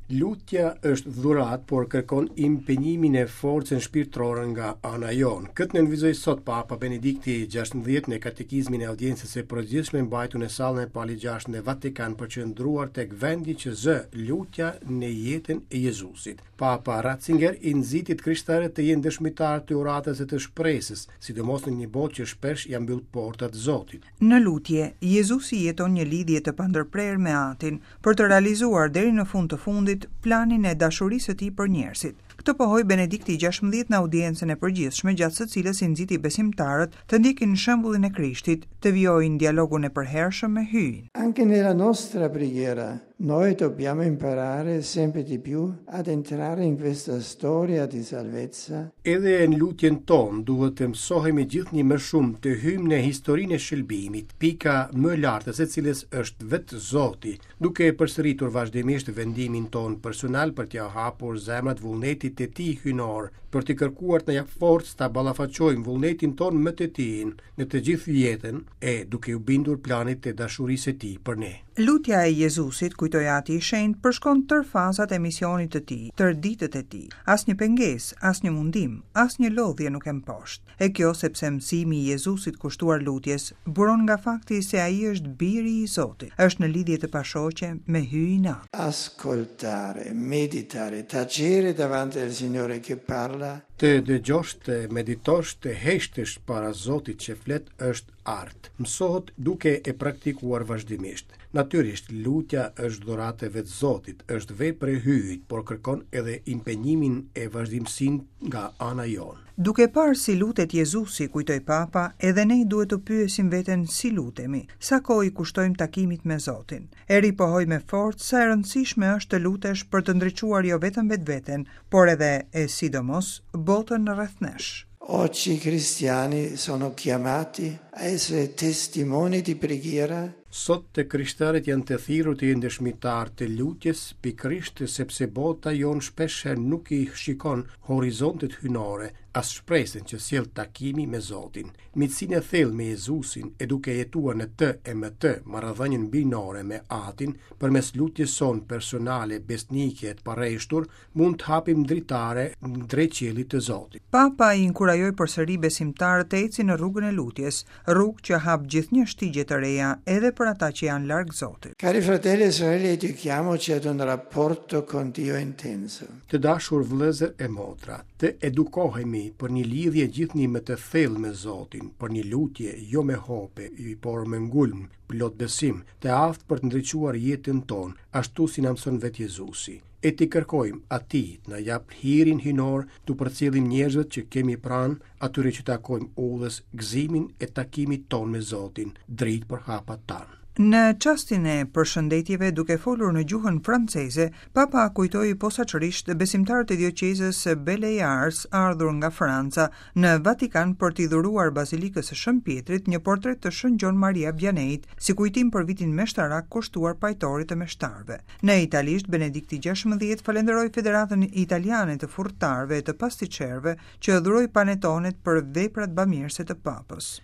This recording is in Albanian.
Lutja është dhurat, por kërkon impenjimin e forcën shpirtërore nga ana jonë. Këtë nënvizoi sot Papa Benedikti XVI në katekizmin e audiencës së përgjithshme mbajtur në sallën e paligjashme në Vatikan, përqendruar tek vendi që zë lutja në jetën e Jezusit. Papa Ratzinger i nxiti krishterët të jenë dëshmitar të uratës së të shpresës, sidomos në një botë që shpesh ja mbyll portat Zotit. Në lutje, Jezusi jeton një lidhje të pandërprerë me Atin për të realizuar deri në fund të fundit planin e dashurisë së tij për njerëzit. Këtë pohoi Benedikti XVI në audiencën e përgjithshme, gjatë së cilës i nxiti besimtarët të ndjekin shembullin e Krishtit, të vijojnë dialogun e përhershëm me hyjin. Anche nella nostra preghiera noi dobbiamo imparare sempre di più ad entrare in questa storia di salvezza. Edhe në lutjen tonë duhet të mësohemi gjithnjë më shumë të hyjmë në historinë e shëlbimit, pika më e lartë së cilës është vetë Zoti, duke përsëritur vazhdimisht vendimin tonë personal për t'ia hapur zemrat vullnetit të tij hyjnor, për të kërkuar të na jap forcë ta ballafaqojmë vullnetin tonë më të tij në të gjithë jetën e duke u bindur planit të dashurisë së tij për ne. Lutja e Jezusit, kujtoi Ati i Shenjtë, përshkon tërë fazat e misionit të tij, tërë ditët e tij. Asnjë pengesë, asnjë mundim, asnjë lodhje nuk e mposht. E kjo sepse mësimi i Jezusit kushtuar lutjes buron nga fakti se ai është biri i Zotit. Është në lidhje të pashoqe me hyjin. Ascoltare, meditare, tacere davanti al Signore che parla. Të dëgjosh, të meditosh, të heshtësh para Zotit që flet është art. Mësohet duke e praktikuar vazhdimisht. Natyrisht, lutja është dhuratë e vetë Zotit, është vepër e hyjit, por kërkon edhe impenjimin e vazhdimsinë nga ana jonë. Duke parë si lutet Jezusi, kujtoi Papa, edhe ne duhet të pyesim veten si lutemi, sa kohë i kushtojmë takimit me Zotin. E ripohoj me forcë sa e rëndësishme është të lutesh për të ndriçuar jo vetëm vetveten, por edhe e sidomos botën rreth nesh. Oggi i cristiani sono chiamati a essere testimoni di preghiera. Sot të krishterët janë të thirrur të jenë dëshmitar të lutjes, pikërisht sepse bota jonë shpeshherë nuk i shikon horizontet hyjnore, as shpresën që sjell takimi me Zotin. Miqësinë e thellë me Jezusin e duke jetuar në të e me të marrëdhënien binore me Atin, përmes lutjes son personale besnike të parreshtur, mund të hapim dritare drejt qiellit të Zotit. Papa i inkurajoi përsëri besimtarët të ecin në rrugën e lutjes, rrugë që hap gjithnjë shtigje të reja edhe për ata që janë larg Zotit. Cari fratelli e sorelle, educhiamoci ad un rapporto con Dio intenso. Të dashur vëllezër e motra, të edukohemi për një lidhje gjithnjë më të thellë me Zotin, për një lutje jo me hope, por me ngulm, plot besim, të aftë për të ndriçuar jetën tonë, ashtu si na mëson vetë Jezusi. E t'i kërkojmë atij të na jap hirin hyjnor, të përcjellim njerëzit që kemi pranë, atyre që takojmë udhës, gëzimin e takimit tonë me Zotin, drejt për hapat tanë. Në çastin e përshëndetjeve, duke folur në gjuhën franceze, Papa kujtoi posaçërisht besimtarët e dioqezës Belejars ardhur nga Franca në Vatikan për t'i dhuruar Bazilikës së Shën Pietrit një portret të Shën Gjon Maria Vianeit, si kujtim për vitin meshtarak kushtuar pajtorit të meshtarëve. Në italisht, Benedikti XVI falenderoi Federatën Italiane të Furrtarëve e të Pastiçerëve që dhuroi panetonet për veprat bamirëse të Papës.